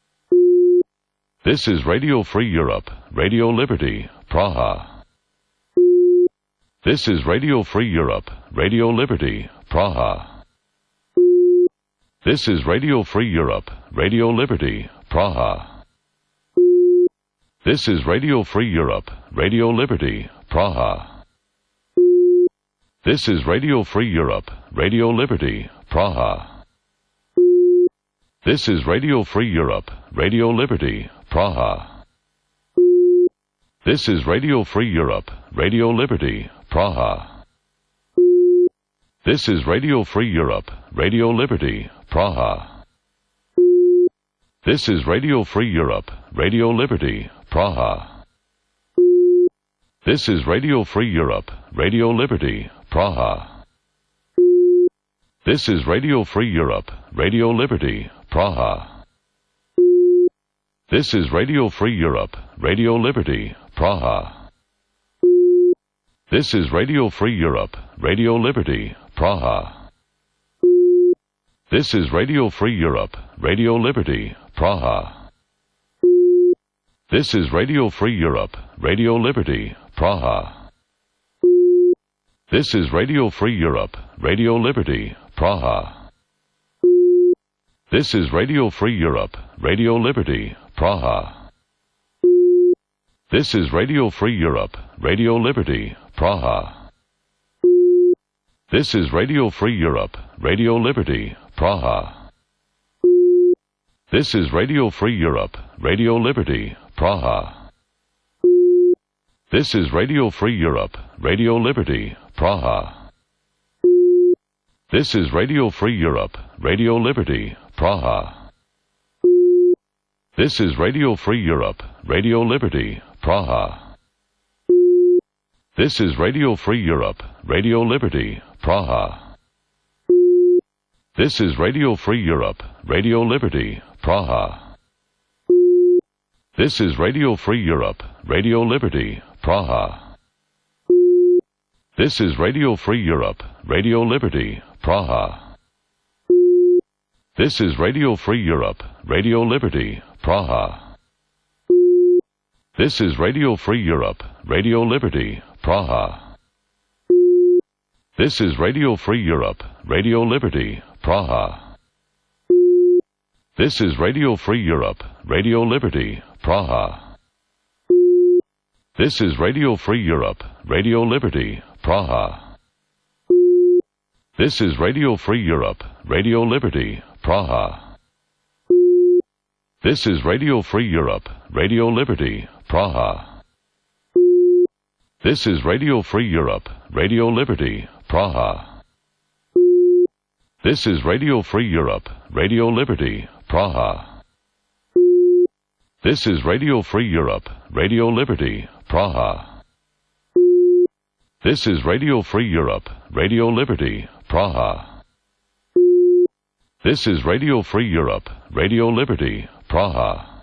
This is Radio Free Europe, Radio Liberty, Praha. This is Radio Free Europe, Radio Liberty, Praha. This is Radio Free Europe, Radio Liberty, Praha. This is Radio Free Europe, Radio Liberty, Praha. This is Radio Free Europe, Radio Liberty, Praha. This is Radio Free Europe, Radio Liberty, Praha. This is Radio Free Europe, Radio Liberty, Praha. This is Radio Free Europe, Radio Liberty, Praha. This is Radio Free Europe, Radio Liberty, Praha. This is Radio Free Europe, Radio Liberty, Praha. This is Radio Free Europe, Radio Liberty, Praha. This is Radio Free Europe, Radio Liberty, Praha. This is Radio Free Europe, Radio Liberty, Praha. This is Radio Free Europe, Radio Liberty, Praha. This is Radio Free Europe, Radio Liberty, Praha. This is Radio Free Europe, Radio Liberty, Praha. This is Radio Free Europe, Radio Liberty, Praha. This is Radio Free Europe, Radio Liberty, Praha. This is Radio Free Europe, Radio Liberty, Praha. This is Radio Free Europe, Radio Liberty, Praha. This is Radio Free Europe, Radio Liberty, Praha. This is Radio Free Europe, Radio Liberty, Praha. This is Radio Free Europe, Radio Liberty, Praha. This is Radio Free Europe, Radio Liberty, Praha. This is Radio Free Europe, Radio Liberty, Praha. This is Radio Free Europe, Radio Liberty, Praha. This is Radio Free Europe, Radio Liberty, Praha. This is Radio Free Europe, Radio Liberty, Praha. This is Radio Free Europe, Radio Liberty, Praha. This is Radio Free Europe, Radio Liberty, Praha. This is Radio Free Europe, Radio Liberty, Praha. This is Radio Free Europe, Radio Liberty, Praha. This is Radio Free Europe, Radio Liberty, Praha. This is Radio Free Europe, Radio Liberty, Praha. This is Radio Free Europe, Radio Liberty, Praha. This is Radio Free Europe, Radio Liberty, Praha. This is Radio Free Europe, Radio Liberty, Praha. This is Radio Free Europe, Radio Liberty, Praha. This is Radio Free Europe, Radio Liberty, Praha.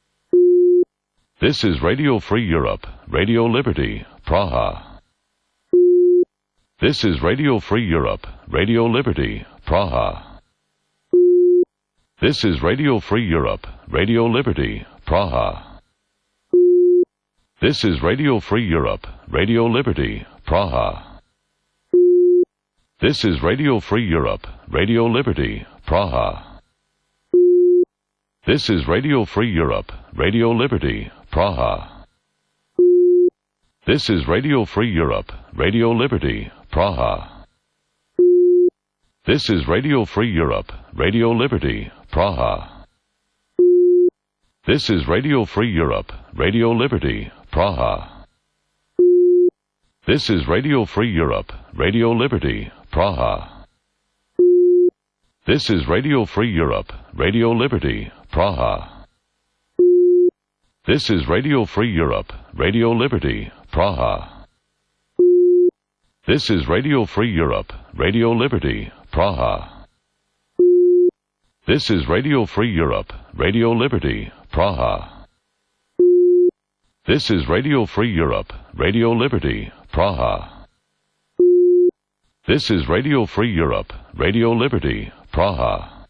This is Radio Free Europe, Radio Liberty, Praha. This is Radio Free Europe, Radio Liberty, Praha. This is Radio Free Europe, Radio Liberty, Praha. This is Radio Free Europe, Radio Liberty, Praha. This is Radio Free Europe, Radio Liberty, Praha. This is Radio Free Europe, Radio Liberty, Praha. This is Radio Free Europe, Radio Liberty, Praha. This is Radio Free Europe, Radio Liberty, Praha. This is Radio Free Europe, Radio Liberty, Praha. This is Radio Free Europe, Radio Liberty, Praha. This is Radio Free Europe, Radio Liberty, Praha. This is Radio Free Europe, Radio Liberty, Praha. This is Radio Free Europe, Radio Liberty, Praha. This is Radio Free Europe, Radio Liberty, Praha. This is Radio Free Europe, Radio Liberty, Praha. This is Radio Free Europe, Radio Liberty, Praha.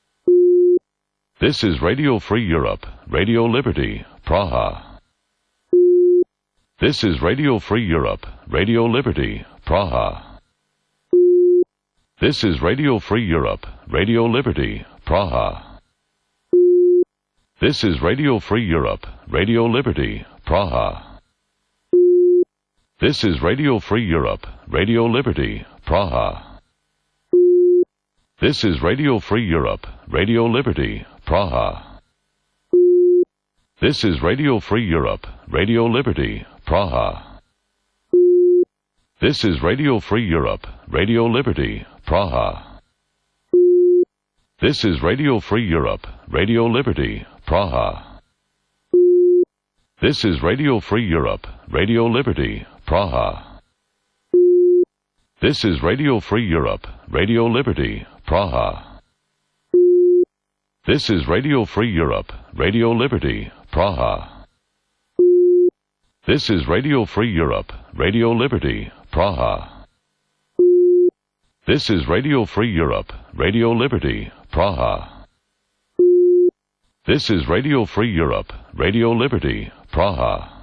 This is Radio Free Europe, Radio Liberty, Praha. This is Radio Free Europe, Radio Liberty, Praha. This is Radio Free Europe, Radio Liberty, Praha. This is Radio Free Europe, Radio Liberty, Praha. This is Radio Free Europe, Radio Liberty, Praha. This is Radio Free Europe, Radio Liberty, Praha. This is Radio Free Europe, Radio Liberty, Praha. This is Radio Free Europe, Radio Liberty, Praha. This is Radio Free Europe, Radio Liberty, Praha. This is Radio Free Europe, Radio Liberty, Praha. This is Radio Free Europe, Radio Liberty, Praha. This is Radio Free Europe, Radio Liberty, Praha. This is Radio Free Europe, Radio Liberty, Praha. This is Radio Free Europe, Radio Liberty, Praha. This is Radio Free Europe, Radio Liberty, Praha.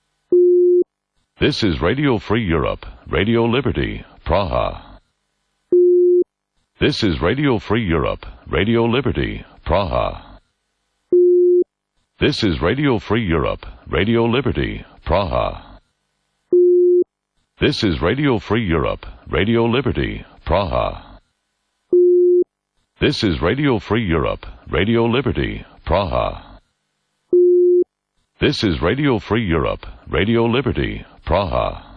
This is Radio Free Europe, Radio Liberty, Praha. This is Radio Free Europe, Radio Liberty, Praha. This is Radio Free Europe, Radio Liberty, Praha. This is Radio Free Europe, Radio Liberty, Praha. This is Radio Free Europe, Radio Liberty, Praha. This is Radio Free Europe, Radio Liberty, Praha.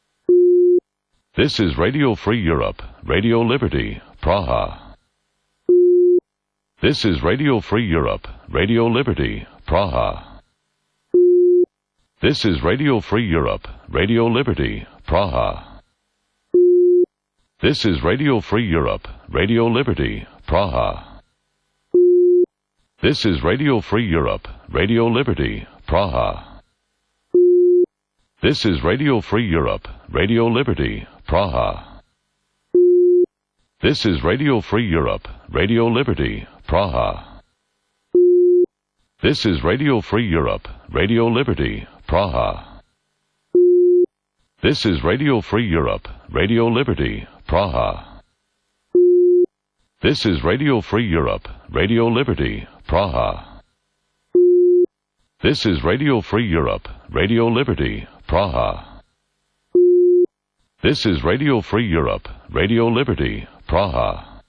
This is Radio Free Europe, Radio Liberty, Praha. This is Radio Free Europe, Radio Liberty, Praha. This is Radio Free Europe, Radio Liberty, Praha. This is Radio Free Europe, Radio Liberty, Praha. This is Radio Free Europe, Radio Liberty, Praha. This is Radio Free Europe, Radio Liberty, Praha. This is Radio Free Europe, Radio Liberty, Praha. This is Radio Free Europe, Radio Liberty, Praha. This is Radio Free Europe, Radio Liberty, Praha. This is Radio Free Europe, Radio Liberty, Praha. This is Radio Free Europe, Radio Liberty, Praha. This is Radio Free Europe, Radio Liberty, Praha.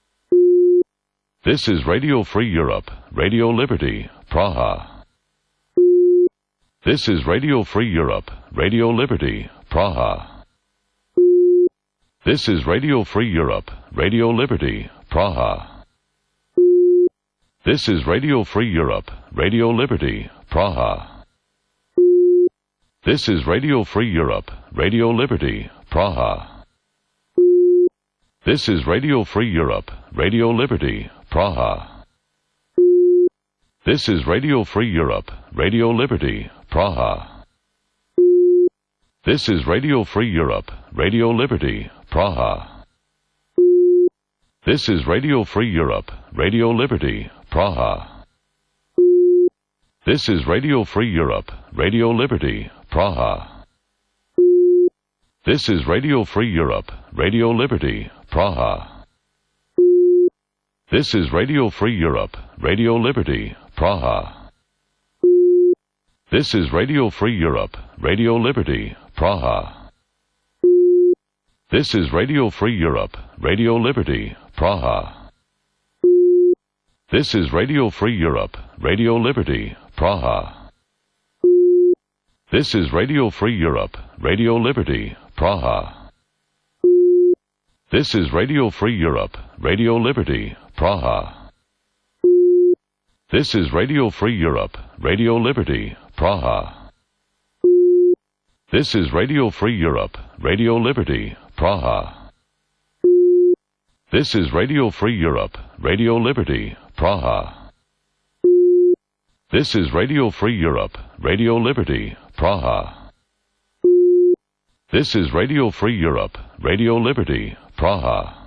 This is Radio Free Europe, Radio Liberty, Praha. This is Radio Free Europe, Radio Liberty, Praha. This is Radio Free Europe, Radio Liberty, Praha. This is Radio Free Europe, Radio Liberty, Praha. This is Radio Free Europe, Radio Liberty, Praha. This is Radio Free Europe, Radio Liberty, Praha. This is Radio Free Europe, Radio Liberty, Praha. This is Radio Free Europe, Radio Liberty, Praha. This is Radio Free Europe, Radio Liberty, Praha. This is Radio Free Europe, Radio Liberty, Praha. This is Radio Free Europe, Radio Liberty, Praha. This is Radio Free Europe, Radio Liberty, Praha. This is Radio Free Europe, Radio Liberty, Praha. This is Radio Free Europe, Radio Liberty, Praha. This is Radio Free Europe, Radio Liberty, Praha. This is Radio Free Europe, Radio Liberty, Praha. This is Radio Free Europe, Radio Liberty, Praha. This is Radio Free Europe, Radio Liberty, Praha. This is Radio Free Europe, Radio Liberty, Praha. This is Radio Free Europe, Radio Liberty, Praha. This is Radio Free Europe, Radio Liberty, Praha. This is Radio Free Europe, Radio Liberty, Praha.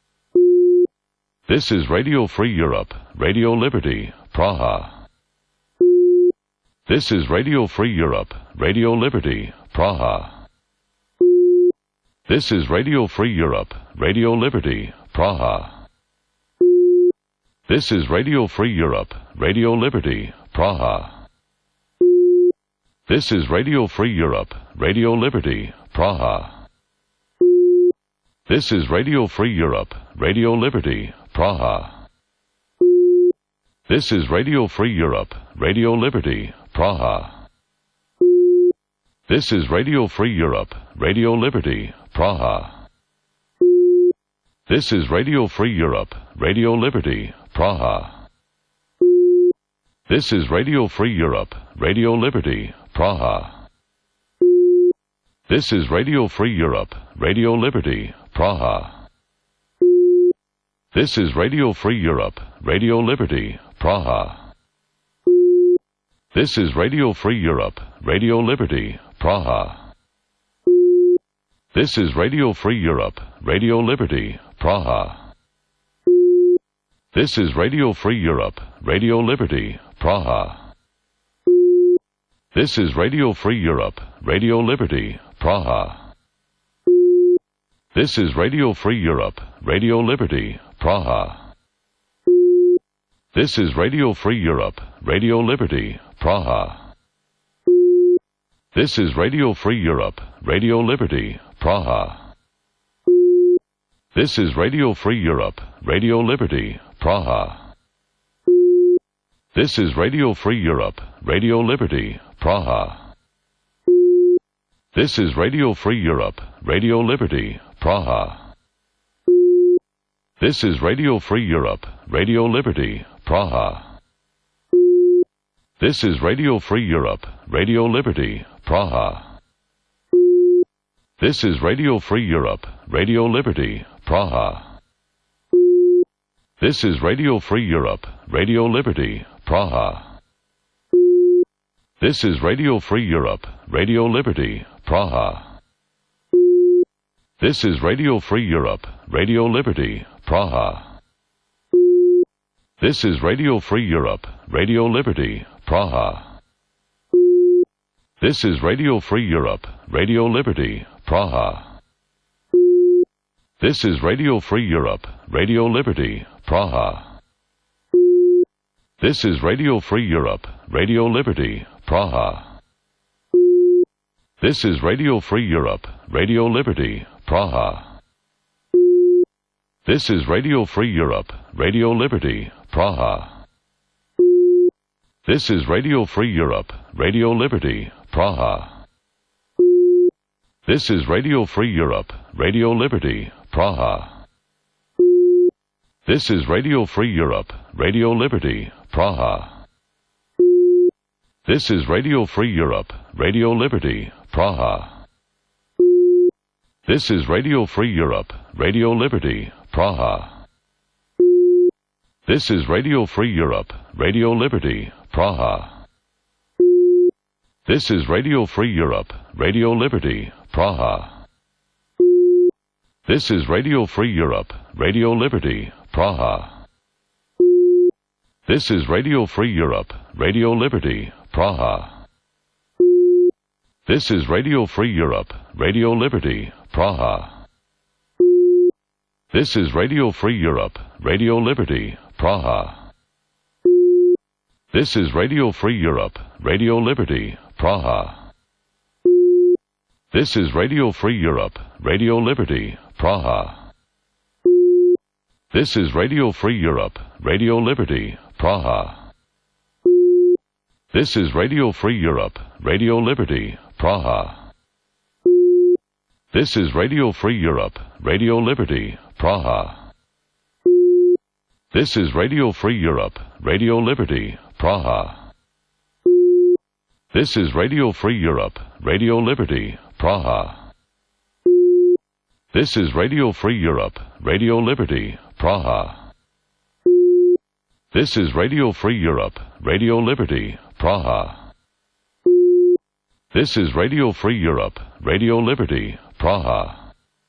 This is Radio Free Europe, Radio Liberty, Praha. This is Radio Free Europe, Radio Liberty, Praha. This is Radio Free Europe, Radio Liberty, Praha. This is Radio Free Europe, Radio Liberty, Praha. This is Radio Free Europe, Radio Liberty, Praha. This is Radio Free Europe, Radio Liberty, Praha. This is Radio Free Europe, Radio Liberty, Praha. This is Radio Free Europe, Radio Liberty, Praha. This is Radio Free Europe, Radio Liberty, Praha. This is Radio Free Europe, Radio Liberty, Praha. This is Radio Free Europe, Radio Liberty, Praha. This is Radio Free Europe, Radio Liberty, Praha. This is Radio Free Europe, Radio Liberty, Praha. This is Radio Free Europe, Radio Liberty, Praha. This is Radio Free Europe, Radio Liberty, Praha. This is Radio Free Europe, Radio Liberty, Praha. This is Radio Free Europe, Radio Liberty, Praha. This is Radio Free Europe, Radio Liberty, Praha. This is Radio Free Europe, Radio Liberty, Praha. This is Radio Free Europe, Radio Liberty, Praha. This is Radio Free Europe, Radio Liberty, Praha. This is Radio Free Europe, Radio Liberty, Praha. This is Radio Free Europe, Radio Liberty, Praha. This is Radio Free Europe, Radio Liberty, Praha. This is Radio Free Europe, Radio Liberty, Praha. This is Radio Free Europe, Radio Liberty, Praha. This is Radio Free Europe, Radio Liberty, Praha. This is Radio Free Europe, Radio Liberty, Praha. This is Radio Free Europe, Radio Liberty, Praha. This is Radio Free Europe, Radio Liberty, Praha. This is Radio Free Europe, Radio Liberty, Praha. This is Radio Free Europe, Radio Liberty, Praha. This is Radio Free Europe, Radio Liberty, Praha. This is Radio Free Europe, Radio Liberty, Praha. This is Radio Free Europe, Radio Liberty, Praha. This is Radio Free Europe, Radio Liberty, Praha. This is Radio Free Europe, Radio Liberty, Praha. This is Radio Free Europe, Radio Liberty, Praha. This is Radio Free Europe, Radio Liberty, Praha. This is Radio Free Europe, Radio Liberty, Praha. This is Radio Free Europe, Radio Liberty, Praha. This is Radio Free Europe, Radio Liberty, Praha. This is Radio Free Europe, Radio Liberty, Praha. This is Radio Free Europe, Radio Liberty, Praha. This is Radio Free Europe, Radio Liberty, Praha. This is Radio Free Europe, Radio Liberty, Praha. This is Radio Free Europe, Radio Liberty, Praha. This is Radio Free Europe, Radio Liberty, Praha. This is Radio Free Europe, Radio Liberty, Praha. This is Radio Free Europe, Radio Liberty, Praha. This is Radio Free Europe, Radio Liberty, Praha. This is Radio Free Europe, Radio Liberty, Praha. This is Radio Free Europe, Radio Liberty, Praha. This is Radio Free Europe, Radio Liberty, Praha. This is Radio Free Europe, Radio Liberty, Praha.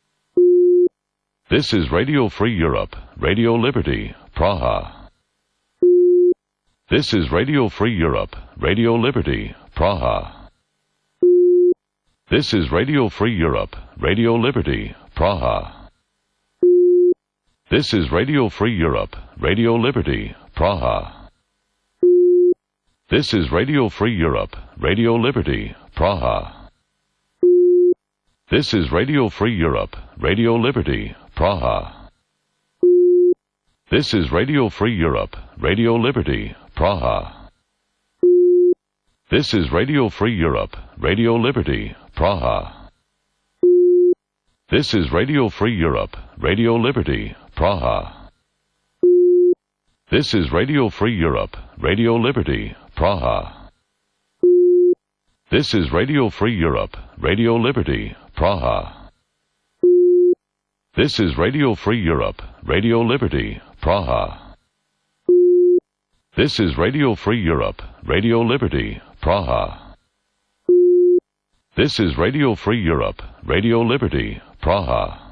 This is Radio Free Europe, Radio Liberty, Praha. This is Radio Free Europe, Radio Liberty, Praha. This is Radio Free Europe, Radio Liberty, Praha. This is Radio Free Europe, Radio Liberty, Praha. This is Radio Free Europe, Radio Liberty, Praha. This is Radio Free Europe, Radio Liberty, Praha. This is Radio Free Europe, Radio Liberty, Praha. This is Radio Free Europe, Radio Liberty, Praha. This is Radio Free Europe, Radio Liberty, Praha. This is Radio Free Europe, Radio Liberty, Praha. This is Radio Free Europe, Radio Liberty, Praha. This is Radio Free Europe, Radio Liberty, Praha. This is Radio Free Europe, Radio Liberty, Praha. This is Radio Free Europe, Radio Liberty, Praha.